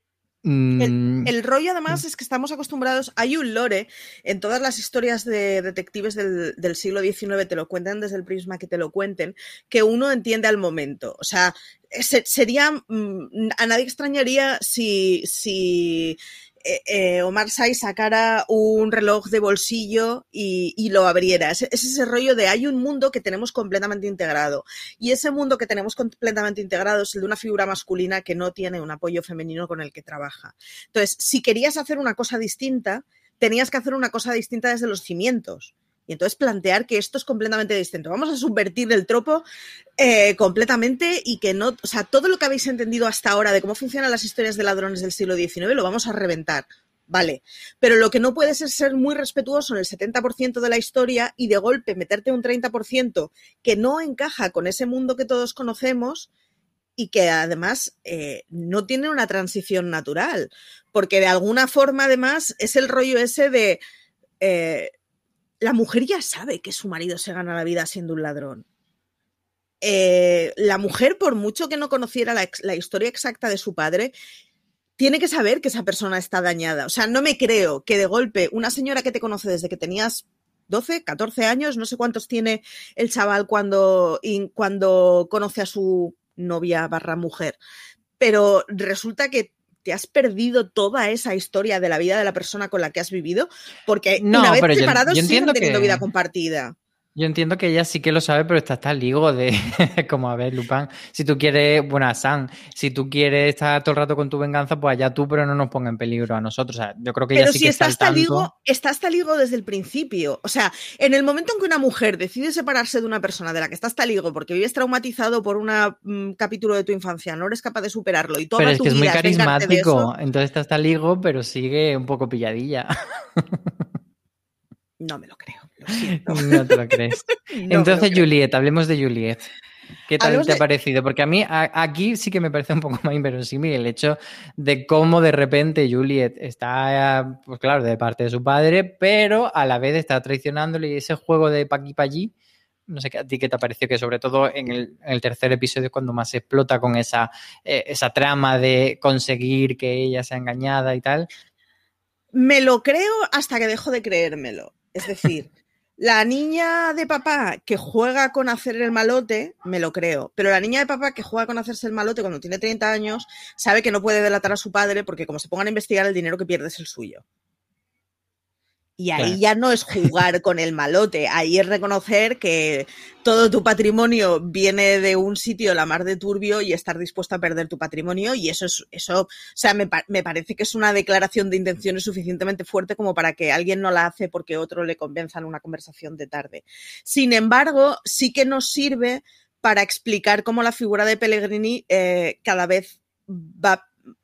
El, el rollo, además, es que estamos acostumbrados. Hay un lore en todas las historias de detectives del, del siglo diecinueve, te lo cuentan desde el prisma que te lo cuenten, que uno entiende al momento. O sea, se, sería. A nadie extrañaría si. si Eh, eh, Omar Sy sacara un reloj de bolsillo y, y lo abriera. Es, es ese rollo de hay un mundo que tenemos completamente integrado, y ese mundo que tenemos completamente integrado es el de una figura masculina que no tiene un apoyo femenino con el que trabaja. Entonces, si querías hacer una cosa distinta, tenías que hacer una cosa distinta desde los cimientos. Y entonces plantear que esto es completamente distinto. Vamos a subvertir el tropo eh, completamente y que no... O sea, todo lo que habéis entendido hasta ahora de cómo funcionan las historias de ladrones del siglo diecinueve lo vamos a reventar. Vale. Pero lo que no puedes es ser muy respetuoso en el setenta por ciento de la historia y de golpe meterte un treinta por ciento que no encaja con ese mundo que todos conocemos y que además eh, no tiene una transición natural. Porque de alguna forma, además, es el rollo ese de... Eh, la mujer ya sabe que su marido se gana la vida siendo un ladrón. Eh, la mujer, por mucho que no conociera la, la historia exacta de su padre, tiene que saber que esa persona está dañada. O sea, no me creo que de golpe una señora que te conoce desde que tenías doce, catorce años, no sé cuántos tiene el chaval cuando, cuando conoce a su novia barra mujer, pero resulta que te has perdido toda esa historia de la vida de la persona con la que has vivido, porque no, una vez pero separados yo, yo siguen teniendo que... vida compartida. Yo entiendo que ella sí que lo sabe, pero está hasta el ligo de, como a ver, Lupin, si tú quieres, bueno, Sam, si tú quieres estar todo el rato con tu venganza, pues allá tú, pero no nos ponga en peligro a nosotros. O sea, yo creo que pero ella sí si que está está hasta al tanto. Ligo, está hasta ligo desde el principio. O sea, en el momento en que una mujer decide separarse de una persona de la que está hasta ligo porque vives traumatizado por un capítulo de tu infancia, no eres capaz de superarlo y toda pero es tu que es vida muy es vengarte de carismático, eso, entonces está hasta ligo, pero sigue un poco pilladilla. No me lo creo, lo siento. No te lo crees. No Entonces, me lo Juliet, hablemos de Juliet. ¿Qué tal Hablemos te de... ha parecido? Porque a mí a, aquí sí que me parece un poco más inverosímil el hecho de cómo de repente Juliet está, pues claro, de parte de su padre, pero a la vez está traicionándole, y ese juego de pa' aquí pa' allí, no sé a ti qué te ha parecido, que sobre todo en el, en el tercer episodio es cuando más se explota con esa, eh, esa trama de conseguir que ella sea engañada y tal. Me lo creo hasta que dejo de creérmelo. Es decir, la niña de papá que juega con hacer el malote, me lo creo. Pero la niña de papá que juega con hacerse el malote cuando tiene treinta años sabe que no puede delatar a su padre porque como se pongan a investigar, el dinero que pierde es el suyo. Y ahí claro. Ya no es jugar con el malote, ahí es reconocer que todo tu patrimonio viene de un sitio la mar de turbio y estar dispuesto a perder tu patrimonio, y eso es, eso, o sea, me, me parece que es una declaración de intenciones suficientemente fuerte como para que alguien no la hace porque otro le convenza en una conversación de tarde. Sin embargo, sí que nos sirve para explicar cómo la figura de Pellegrini eh, cada vez va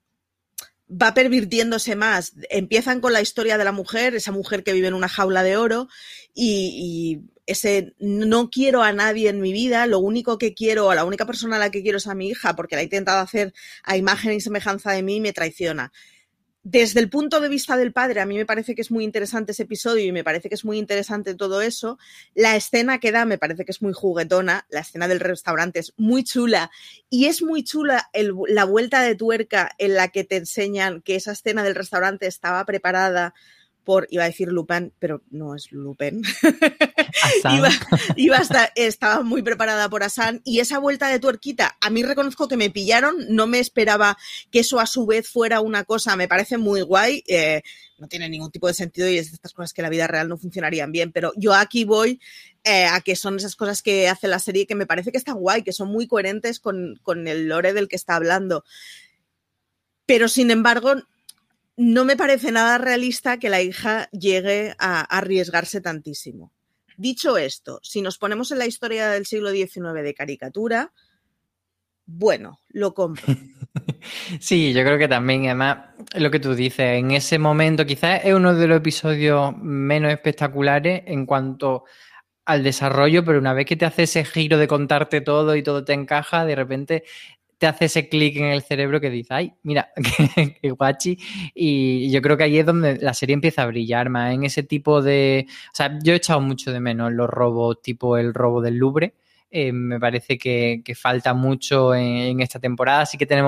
va pervirtiéndose más. Empiezan con la historia de la mujer, esa mujer que vive en una jaula de oro, y, y ese no quiero a nadie en mi vida, lo único que quiero, a la única persona a la que quiero es a mi hija, porque la he intentado hacer a imagen y semejanza de mí y me traiciona. Desde el punto de vista del padre, a mí me parece que es muy interesante ese episodio y me parece que es muy interesante todo eso. La escena que da me parece que es muy juguetona, la escena del restaurante es muy chula, y es muy chula el, la vuelta de tuerca en la que te enseñan que esa escena del restaurante estaba preparada por, iba a decir Lupin, pero no es Lupin. iba, iba hasta, estaba muy preparada por Hassan, y esa vuelta de tuerquita, a mí reconozco que me pillaron, no me esperaba que eso a su vez fuera una cosa, me parece muy guay, eh, no tiene ningún tipo de sentido y es de estas cosas que en la vida real no funcionarían bien, pero yo aquí voy eh, a que son esas cosas que hace la serie que me parece que están guay, que son muy coherentes con, con el lore del que está hablando. Pero sin embargo, no me parece nada realista que la hija llegue a arriesgarse tantísimo. Dicho esto, si nos ponemos en la historia del siglo diecinueve de caricatura, bueno, lo compro. Sí, yo creo que también, además, lo que tú dices, en ese momento quizás es uno de los episodios menos espectaculares en cuanto al desarrollo, pero una vez que te hace ese giro de contarte todo y todo te encaja, de repente te hace ese clic en el cerebro que dice, ay, mira, qué, qué guachi, y yo creo que ahí es donde la serie empieza a brillar más, en ese tipo de... O sea, yo he echado mucho de menos los robos tipo el robo del Louvre, eh, me parece que, que falta mucho en, en esta temporada, sí que tenemos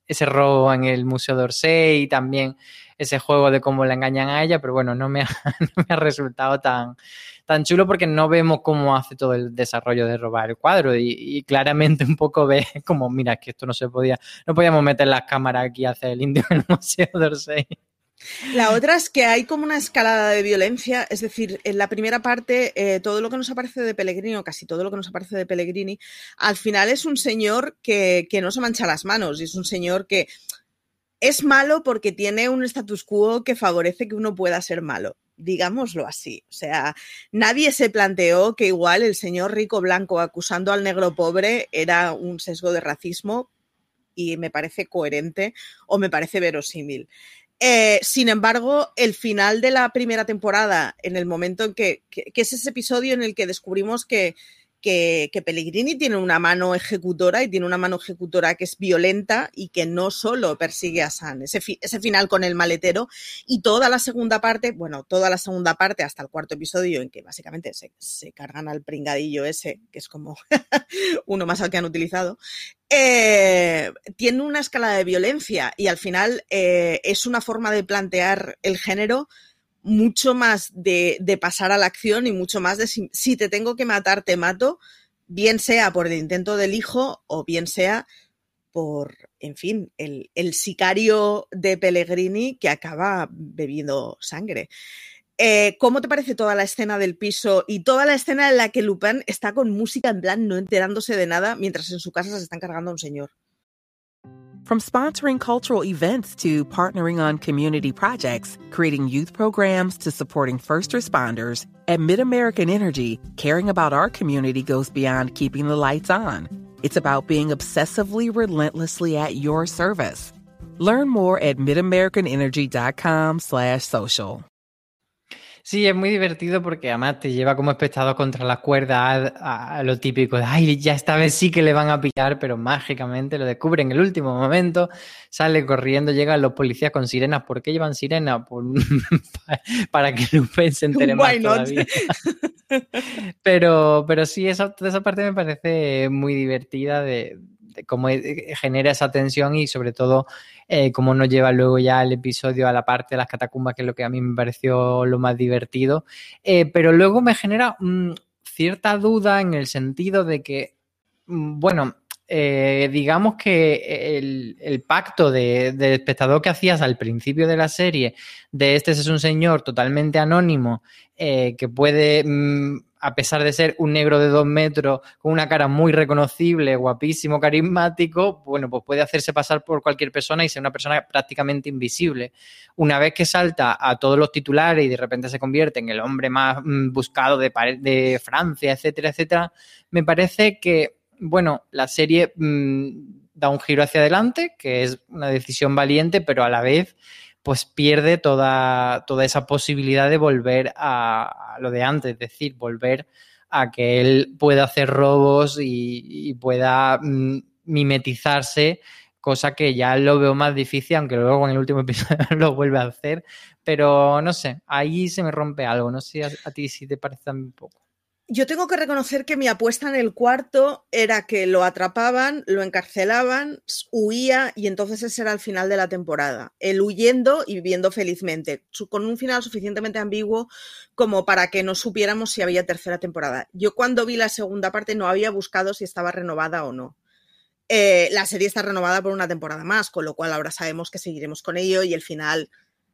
ese robo en el Museo d'Orsay y también ese juego de cómo la engañan a ella, pero bueno, no me ha, no me ha resultado tan, tan chulo porque no vemos cómo hace todo el desarrollo de robar el cuadro y, y claramente un poco ve como, mira, es que esto no se podía, no podíamos meter las cámaras aquí a hacer el indio en el Museo d'Orsay. La otra es que hay como una escalada de violencia, es decir, en la primera parte eh, todo lo que nos aparece de Pellegrini, o casi todo lo que nos aparece de Pellegrini, al final es un señor que, que no se mancha las manos y es un señor que es malo porque tiene un status quo que favorece que uno pueda ser malo, digámoslo así. O sea, nadie se planteó que igual el señor rico blanco acusando al negro pobre era un sesgo de racismo y me parece coherente o me parece verosímil. Eh, sin embargo, el final de la primera temporada, en el momento en que, que, que es ese episodio en el que descubrimos que, que, que Pellegrini tiene una mano ejecutora y tiene una mano ejecutora que es violenta y que no solo persigue a Sam, ese, fi, ese final con el maletero y toda la segunda parte, bueno, toda la segunda parte hasta el cuarto episodio en que básicamente se, se cargan al pringadillo ese, que es como uno más al que han utilizado. Eh, tiene una escala de violencia y al final eh, es una forma de plantear el género mucho más de, de pasar a la acción y mucho más de si, si te tengo que matar, te mato, bien sea por el intento del hijo o bien sea por, en fin, el, el sicario de Pellegrini que acaba bebiendo sangre. Eh, ¿Cómo te parece toda la escena del piso y toda la escena en la que Lupin está con música en plan no enterándose de nada mientras en su casa se están cargando a un señor? From sponsoring cultural events to partnering on community projects, creating youth programs to supporting first responders, at MidAmerican Energy, caring about our community goes beyond keeping the lights on. It's about being obsessively relentlessly at your service. Learn more at midamericanenergy.com slash social. Sí, es muy divertido porque además te lleva como espectador contra las cuerdas a, a lo típico de ay, ya esta vez sí que le van a pillar, pero mágicamente lo descubren en el último momento, sale corriendo, llegan los policías con sirenas. ¿Por qué llevan sirenas? Pues, para que Lupin se entere más todavía. pero, pero sí, esa, toda esa parte me parece muy divertida de, de cómo genera esa tensión y sobre todo Eh, cómo nos lleva luego ya el episodio a la parte de las catacumbas, que es lo que a mí me pareció lo más divertido. Eh, pero luego me genera mmm, cierta duda en el sentido de que, mmm, bueno, eh, digamos que el, el pacto de, de espectador que hacías al principio de la serie, de este es un señor totalmente anónimo, eh, que puede... Mmm, a pesar de ser un negro de dos metros con una cara muy reconocible, guapísimo, carismático, bueno, pues puede hacerse pasar por cualquier persona y ser una persona prácticamente invisible. Una vez que salta a todos los titulares y de repente se convierte en el hombre más mmm, buscado de, de Francia, etcétera, etcétera, me parece que, bueno, la serie mmm, da un giro hacia adelante, que es una decisión valiente, pero a la vez pues pierde toda, toda esa posibilidad de volver a, a lo de antes, es decir, volver a que él pueda hacer robos y, y pueda mm, mimetizarse, cosa que ya lo veo más difícil, aunque luego en el último episodio lo vuelve a hacer, pero no sé, ahí se me rompe algo, no sé a, a ti si te parece también un poco. Yo tengo que reconocer que mi apuesta en el cuarto era que lo atrapaban, lo encarcelaban, huía y entonces ese era el final de la temporada. Él huyendo y viviendo felizmente, con un final suficientemente ambiguo como para que no supiéramos si había tercera temporada. Yo cuando vi la segunda parte no había buscado si estaba renovada o no. Eh, la serie está renovada por una temporada más, con lo cual ahora sabemos que seguiremos con ello y el final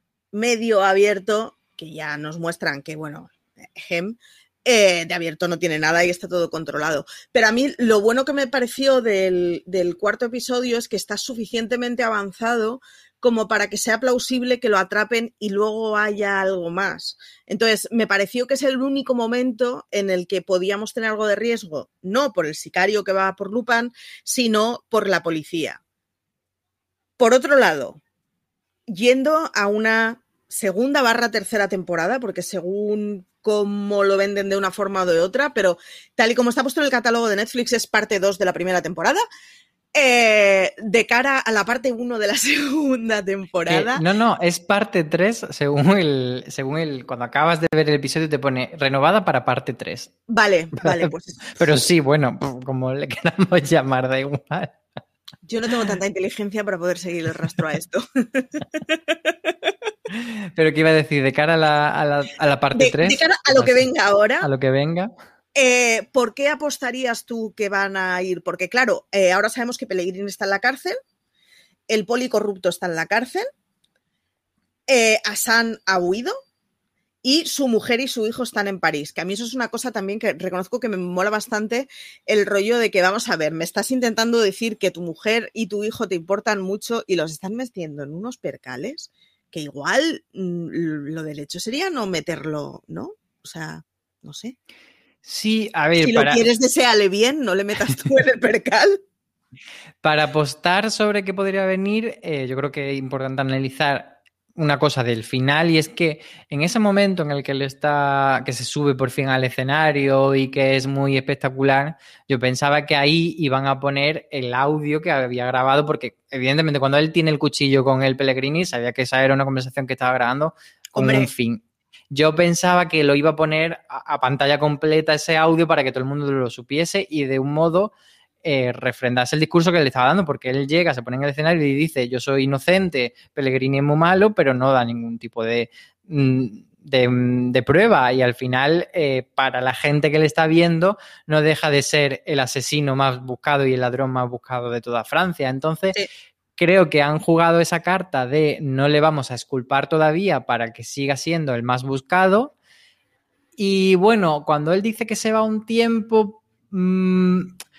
medio abierto, que ya nos muestran que, bueno, hem, Eh, de abierto no tiene nada y está todo controlado. Pero a mí lo bueno que me pareció del, del cuarto episodio es que está suficientemente avanzado como para que sea plausible que lo atrapen y luego haya algo más. Entonces, me pareció que es el único momento en el que podíamos tener algo de riesgo, no por el sicario que va por Lupin, sino por la policía. Por otro lado, yendo a una segunda barra tercera temporada, porque según cómo lo venden de una forma o de otra, pero tal y como está puesto en el catálogo de Netflix es parte dos de la primera temporada, eh, de cara a la parte uno de la segunda temporada. Eh, no, no, es parte tres, según el, según el, cuando acabas de ver el episodio te pone renovada para parte tres. Vale, vale, pues. Pero sí, bueno, como le queramos llamar, da igual. Yo no tengo tanta inteligencia para poder seguir el rastro a esto. Pero ¿qué iba a decir? ¿De cara a la, a la, a la parte tres? De cara a lo que venga ahora. A lo que venga. Eh, ¿Por qué apostarías tú que van a ir? Porque claro, eh, ahora sabemos que Pellegrini está en la cárcel, el poli corrupto está en la cárcel, eh, Hassan ha huido y su mujer y su hijo están en París, que a mí eso es una cosa también que reconozco que me mola bastante, el rollo de que, vamos a ver, me estás intentando decir que tu mujer y tu hijo te importan mucho y los están metiendo en unos percales que igual mmm, lo del hecho sería no meterlo, ¿no? O sea, no sé. Sí, a ver... Si para... lo quieres, deséale bien, no le metas tú en el percal. Para apostar sobre qué podría venir, eh, yo creo que es importante analizar una cosa del final, y es que en ese momento en el que él está, que se sube por fin al escenario y que es muy espectacular, yo pensaba que ahí iban a poner el audio que había grabado, porque evidentemente cuando él tiene el cuchillo con el Pellegrini, sabía que esa era una conversación que estaba grabando con Hombre. un fin. Yo pensaba que lo iba a poner a, a pantalla completa ese audio para que todo el mundo lo supiese y de un modo eh, refrendarse el discurso que le estaba dando, porque él llega, se pone en el escenario y dice: yo soy inocente, Pellegrini es muy malo, pero no da ningún tipo de, de, de prueba, y al final eh, para la gente que le está viendo no deja de ser el asesino más buscado y el ladrón más buscado de toda Francia. Entonces... Sí. Creo que han jugado esa carta de no le vamos a exculpar todavía para que siga siendo el más buscado. Y bueno, cuando él dice que se va un tiempo, mmm,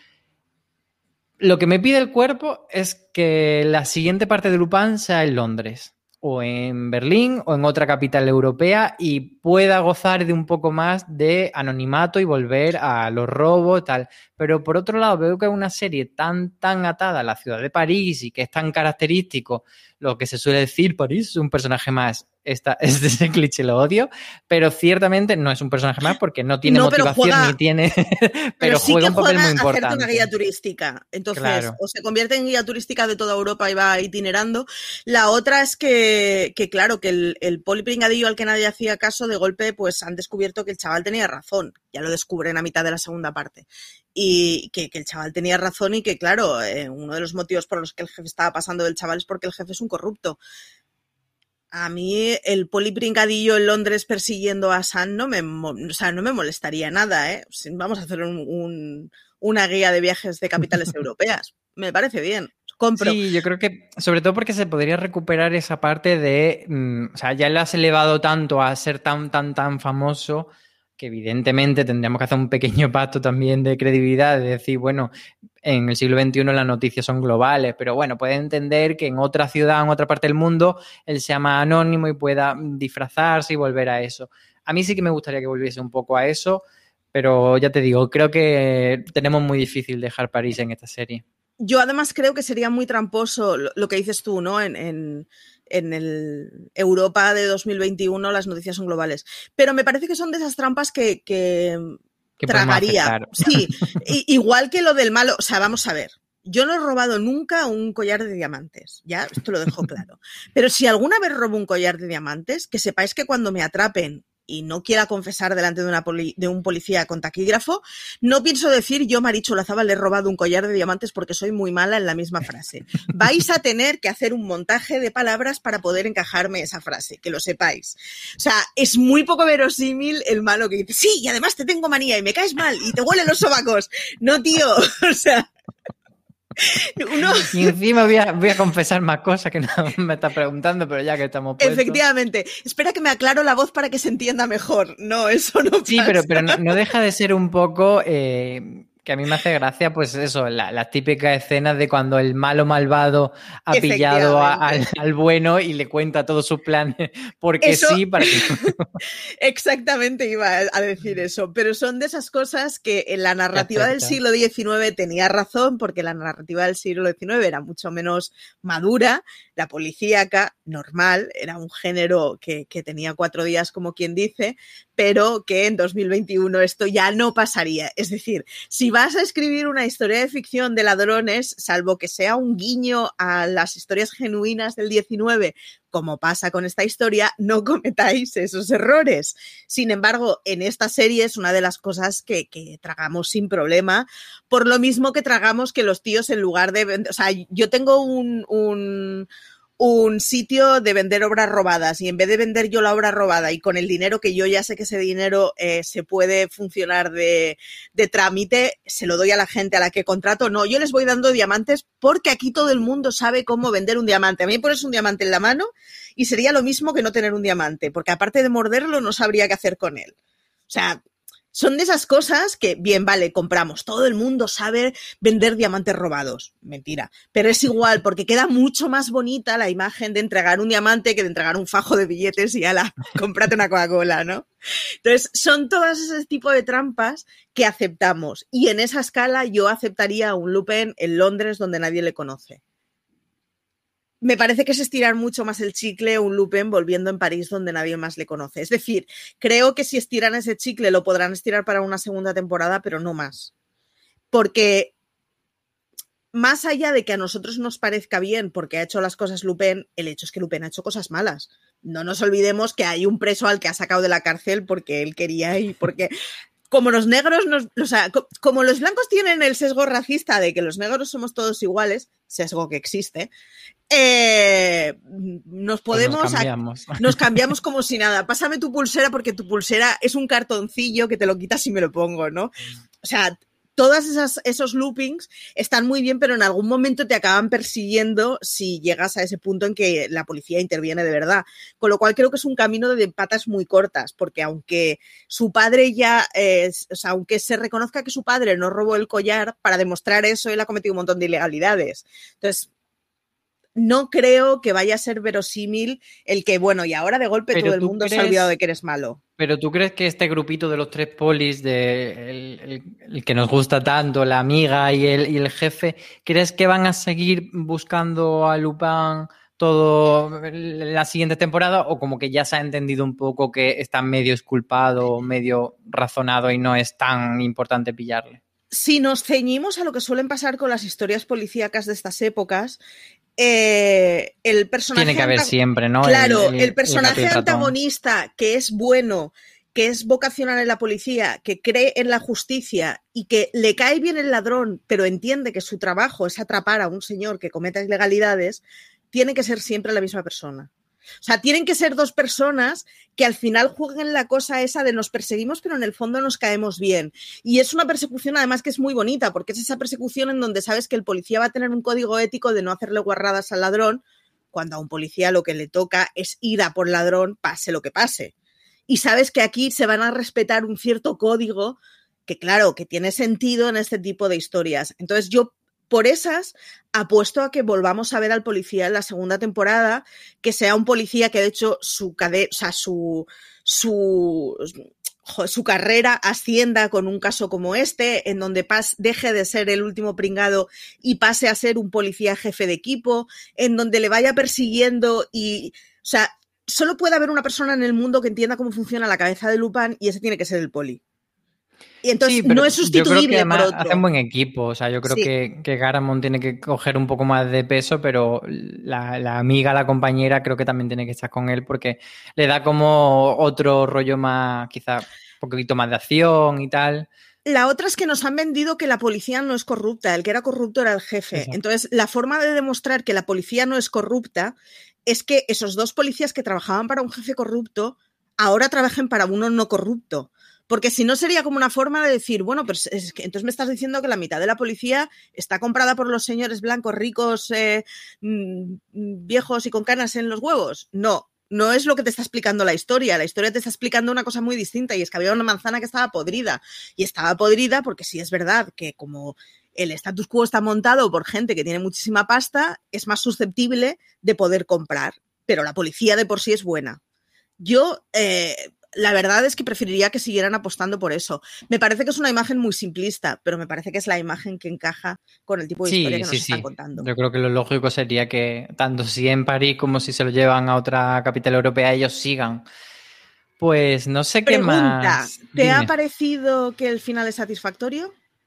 lo que me pide el cuerpo es que la siguiente parte de Lupin sea en Londres, o en Berlín, o en otra capital europea, y pueda gozar de un poco más de anonimato y volver a los robos, tal. Pero por otro lado veo que es una serie tan, tan atada a la ciudad de París y que es tan característico lo que se suele decir, París es un personaje más. Esta, este cliché lo odio, pero ciertamente no es un personaje más porque no tiene no, motivación juega, ni tiene... pero, pero sí juega un papel muy importante. Hacerte una guía turística. Entonces, claro. O se convierte en guía turística de toda Europa y va itinerando. La otra es que, que claro, que el, el polipringadillo al que nadie hacía caso, de golpe, pues han descubierto que el chaval tenía razón. Ya lo descubren a mitad de la segunda parte. Y que, que el chaval tenía razón y que, claro, eh, uno de los motivos por los que el jefe estaba pasando del chaval es porque el jefe es un corrupto. A mí el polipringadillo en Londres persiguiendo a Hassan no me, o sea, no me molestaría nada, ¿eh? Vamos a hacer un, un, una guía de viajes de capitales europeas. Me parece bien. Compro. Sí, yo creo que sobre todo porque se podría recuperar esa parte de... Mmm, o sea, ya le has elevado tanto a ser tan, tan, tan famoso que evidentemente tendríamos que hacer un pequeño pacto también de credibilidad, de decir, bueno, en el siglo veintiuno las noticias son globales, pero bueno, puede entender que en otra ciudad, en otra parte del mundo, él sea más anónimo y pueda disfrazarse y volver a eso. A mí sí que me gustaría que volviese un poco a eso, pero ya te digo, creo que tenemos muy difícil dejar París en esta serie. Yo además creo que sería muy tramposo lo, lo que dices tú, ¿no? En, en, en el Europa de dos mil veintiuno las noticias son globales. Pero me parece que son de esas trampas que, que, que tragaría. Sí, igual que lo del malo. O sea, vamos a ver. Yo no he robado nunca un collar de diamantes, ya, esto lo dejo claro. Pero si alguna vez robo un collar de diamantes, que sepáis que cuando me atrapen y no quiera confesar delante de, una poli- de un policía con taquígrafo, no pienso decir yo, Marichu Olazábal, le he robado un collar de diamantes porque soy muy mala en la misma frase. Vais a tener que hacer un montaje de palabras para poder encajarme esa frase, que lo sepáis. O sea, es muy poco verosímil el malo que dice, sí, y además te tengo manía y me caes mal y te huelen los sobacos. No, tío, o sea... Uno... Y encima voy a, voy a confesar más cosas que no me está preguntando, pero ya que estamos puestos. Efectivamente. Espera que me aclaro la voz para que se entienda mejor. No, eso no pasa. Sí, pero, pero no, no deja de ser un poco... Eh, que a mí me hace gracia, pues eso, la, las típicas escenas de cuando el malo malvado ha pillado a, al, al bueno y le cuenta todos sus planes porque eso... sí, para que... Exactamente, iba a decir eso, pero son de esas cosas que en la narrativa del siglo diecinueve tenía razón, porque la narrativa del siglo diecinueve era mucho menos madura, la policíaca, normal, era un género que, que tenía cuatro días, como quien dice, pero que en dos mil veintiuno esto ya no pasaría. Es decir, si vas a escribir una historia de ficción de ladrones, salvo que sea un guiño a las historias genuinas del diecinueve, como pasa con esta historia, no cometáis esos errores. Sin embargo, en esta serie es una de las cosas que, que tragamos sin problema, por lo mismo que tragamos que los tíos en lugar de... vender, o sea, yo tengo un... un un sitio de vender obras robadas y en vez de vender yo la obra robada y con el dinero que yo ya sé que ese dinero eh, se puede funcionar de, de trámite, se lo doy a la gente a la que contrato. No, yo les voy dando diamantes porque aquí todo el mundo sabe cómo vender un diamante. A mí me pones un diamante en la mano y sería lo mismo que no tener un diamante, porque aparte de morderlo no sabría qué hacer con él. O sea... Son de esas cosas que, bien, vale, compramos. Todo el mundo sabe vender diamantes robados. Mentira. Pero es igual, porque queda mucho más bonita la imagen de entregar un diamante que de entregar un fajo de billetes y ala, cómprate una Coca-Cola, ¿no? Entonces, son todas ese tipo de trampas que aceptamos. Y en esa escala yo aceptaría un Lupin en Londres donde nadie le conoce. Me parece que es estirar mucho más el chicle un Lupin volviendo en París donde nadie más le conoce. Es decir, creo que si estiran ese chicle lo podrán estirar para una segunda temporada, pero no más. Porque más allá de que a nosotros nos parezca bien porque ha hecho las cosas Lupin, el hecho es que Lupin ha hecho cosas malas. No nos olvidemos que hay un preso al que ha sacado de la cárcel porque él quería y porque... Como los negros, nos, o sea, como los blancos tienen el sesgo racista de que los negros somos todos iguales, sesgo que existe, eh, nos podemos... Pues nos, cambiamos. A, nos cambiamos como si nada. Pásame tu pulsera porque tu pulsera es un cartoncillo que te lo quitas y me lo pongo, ¿no? O sea... Todas esas, esos loopings están muy bien, pero en algún momento te acaban persiguiendo si llegas a ese punto en que la policía interviene de verdad. Con lo cual creo que es un camino de patas muy cortas, porque aunque su padre ya, eh, o sea, aunque se reconozca que su padre no robó el collar, para demostrar eso él ha cometido un montón de ilegalidades. Entonces, no creo que vaya a ser verosímil el que, bueno, y ahora de golpe pero todo el mundo crees... se ha olvidado de que eres malo. Pero ¿tú crees que este grupito de los tres polis, de el, el, el que nos gusta tanto, la amiga y el, y el jefe, crees que van a seguir buscando a Lupin todo la siguiente temporada o como que ya se ha entendido un poco que está medio exculpado, medio razonado y no es tan importante pillarle? Si nos ceñimos a lo que suelen pasar con las historias policíacas de estas épocas, Eh, el personaje tiene que haber siempre, ¿no? Claro, el, el, el personaje el antagonista que es bueno, que es vocacional en la policía, que cree en la justicia y que le cae bien el ladrón, pero entiende que su trabajo es atrapar a un señor que cometa ilegalidades, tiene que ser siempre la misma persona. O sea, tienen que ser dos personas que al final jueguen la cosa esa de nos perseguimos, pero en el fondo nos caemos bien. Y es una persecución además que es muy bonita, porque es esa persecución en donde sabes que el policía va a tener un código ético de no hacerle guarradas al ladrón, cuando a un policía lo que le toca es ir a por ladrón, pase lo que pase. Y sabes que aquí se van a respetar un cierto código que, claro, que tiene sentido en este tipo de historias. Entonces yo... Por esas, apuesto a que volvamos a ver al policía en la segunda temporada, que sea un policía que de hecho su cade- o sea, su, su, su carrera ascienda con un caso como este, en donde pas- deje de ser el último pringado y pase a ser un policía jefe de equipo, en donde le vaya persiguiendo y, o sea, solo puede haber una persona en el mundo que entienda cómo funciona la cabeza de Lupin y ese tiene que ser el poli. Y entonces sí, no es sustituible yo creo que además por otro. Hacen buen equipo, o sea, yo creo sí. que, que Garamond tiene que coger un poco más de peso, pero la, la amiga, la compañera, creo que también tiene que estar con él porque le da como otro rollo más, quizá un poquito más de acción y tal. La otra es que nos han vendido que la policía no es corrupta, el que era corrupto era el jefe. Exacto. Entonces, la forma de demostrar que la policía no es corrupta es que esos dos policías que trabajaban para un jefe corrupto ahora trabajen para uno no corrupto. Porque si no sería como una forma de decir, bueno, pues es que entonces me estás diciendo que la mitad de la policía está comprada por los señores blancos, ricos, eh, viejos y con canas en los huevos. No, no es lo que te está explicando la historia. La historia te está explicando una cosa muy distinta y es que había una manzana que estaba podrida. Y estaba podrida porque sí es verdad que como el status quo está montado por gente que tiene muchísima pasta, es más susceptible de poder comprar. Pero la policía de por sí es buena. Yo... Eh, La verdad es que preferiría que siguieran apostando por eso. Me parece que es una imagen muy simplista, pero me parece que es la imagen que encaja con el tipo de sí, historia que nos sí, están sí. contando. Yo creo que lo lógico sería que tanto si en París como si se lo llevan a otra capital europea, ellos sigan. Pues no sé Pregunta, qué más. ¿te Dime. ha parecido que el final es satisfactorio?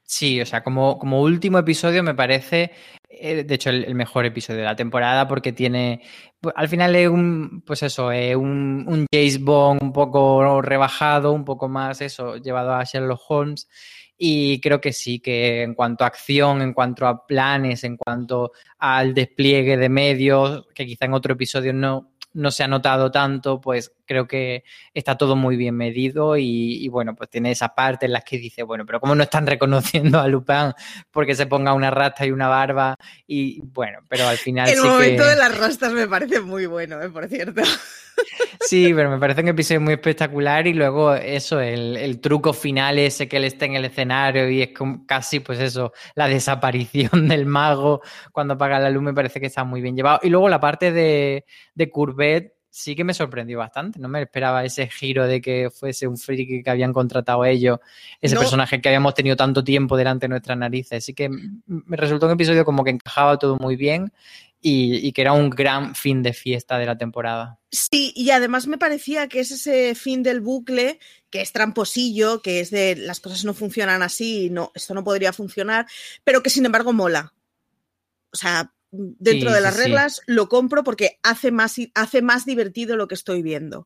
Sí, o sea, como, como último episodio me parece, eh, de hecho, el, el mejor episodio de la temporada porque tiene, pues, al final es un, pues eso, es un, un James Bond un poco rebajado, un poco más eso, llevado a Sherlock Holmes. Y creo que sí, que en cuanto a acción, en cuanto a planes, en cuanto al despliegue de medios, que quizá en otro episodio no, no se ha notado tanto, pues creo que está todo muy bien medido y, y bueno, pues tiene esa parte en la que dice, bueno, pero ¿cómo no están reconociendo a Lupin porque se ponga una rasta y una barba? Y bueno, pero al final El sí momento que... de las rastas me parece muy bueno, ¿eh? Por cierto. Sí, pero me parece un episodio muy espectacular y luego eso, el, el truco final ese que él está en el escenario y es como casi pues eso, la desaparición del mago cuando apaga la luz me parece que está muy bien llevado. Y luego la parte de, de Courbet sí que me sorprendió bastante, no me esperaba ese giro de que fuese un friki que habían contratado ellos, ese no. personaje que habíamos tenido tanto tiempo delante de nuestras narices, así que me resultó un episodio como que encajaba todo muy bien. Y, y que era un gran fin de fiesta de la temporada. Sí, y además me parecía que es ese fin del bucle, que es tramposillo, que es de las cosas no funcionan así, no, esto no podría funcionar, pero que sin embargo mola. O sea, dentro sí, de las sí, reglas sí. lo compro porque hace más, hace más divertido lo que estoy viendo.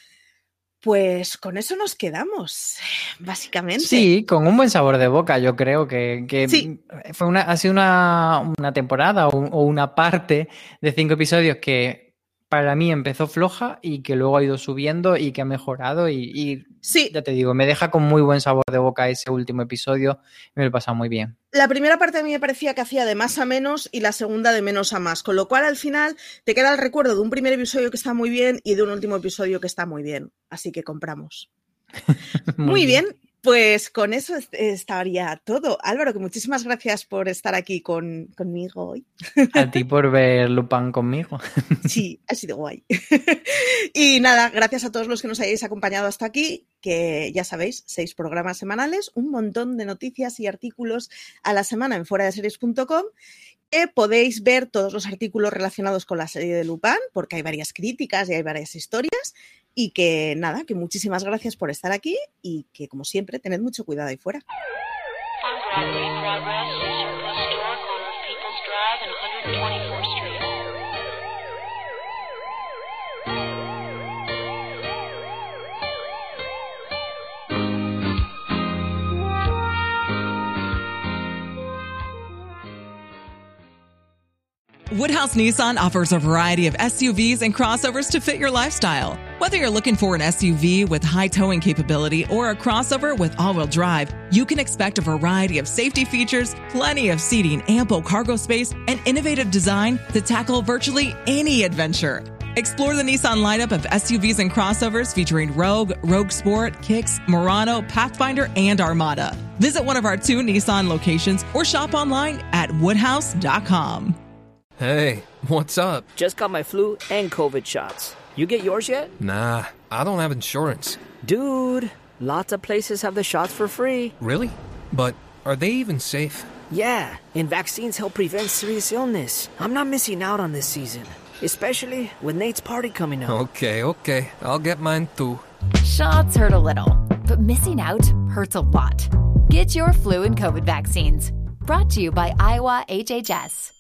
Pues con eso nos quedamos, básicamente. Sí, con un buen sabor de boca, yo creo que, que sí. fue una, ha sido una, una temporada o, o una parte de cinco episodios que para mí empezó floja y que luego ha ido subiendo y que ha mejorado y, y sí. ya te digo, me deja con muy buen sabor de boca ese último episodio y me lo he pasado muy bien. La primera parte a mí me parecía que hacía de más a menos y la segunda de menos a más, con lo cual al final te queda el recuerdo de un primer episodio que está muy bien y de un último episodio que está muy bien, así que compramos. muy, muy bien. bien. Pues con eso estaría todo. Álvaro, que muchísimas gracias por estar aquí con, conmigo hoy. A ti por ver Lupin conmigo. Sí, ha sido guay. Y nada, gracias a todos los que nos hayáis acompañado hasta aquí, que ya sabéis, seis programas semanales, un montón de noticias y artículos a la semana en fuera de series punto com, que podéis ver todos los artículos relacionados con la serie de Lupin, porque hay varias críticas y hay varias historias. Y que nada, que muchísimas gracias por estar aquí y que, como siempre, tened mucho cuidado ahí fuera. Woodhouse Nissan offers a variety of S U Vs and crossovers to fit your lifestyle. Whether you're looking for an S U V with high towing capability or a crossover with all-wheel drive, you can expect a variety of safety features, plenty of seating, ample cargo space, and innovative design to tackle virtually any adventure. Explore the Nissan lineup of S U Vs and crossovers featuring Rogue, Rogue Sport, Kicks, Murano, Pathfinder, and Armada. Visit one of our two Nissan locations or shop online at woodhouse dot com. Hey, what's up? Just got my flu and COVID shots. You get yours yet? Nah, I don't have insurance. Dude, lots of places have the shots for free. Really? But are they even safe? Yeah, and vaccines help prevent serious illness. I'm not missing out on this season, especially with Nate's party coming up. Okay, okay, I'll get mine too. Shots hurt a little, but missing out hurts a lot. Get your flu and COVID vaccines. Brought to you by Iowa H H S.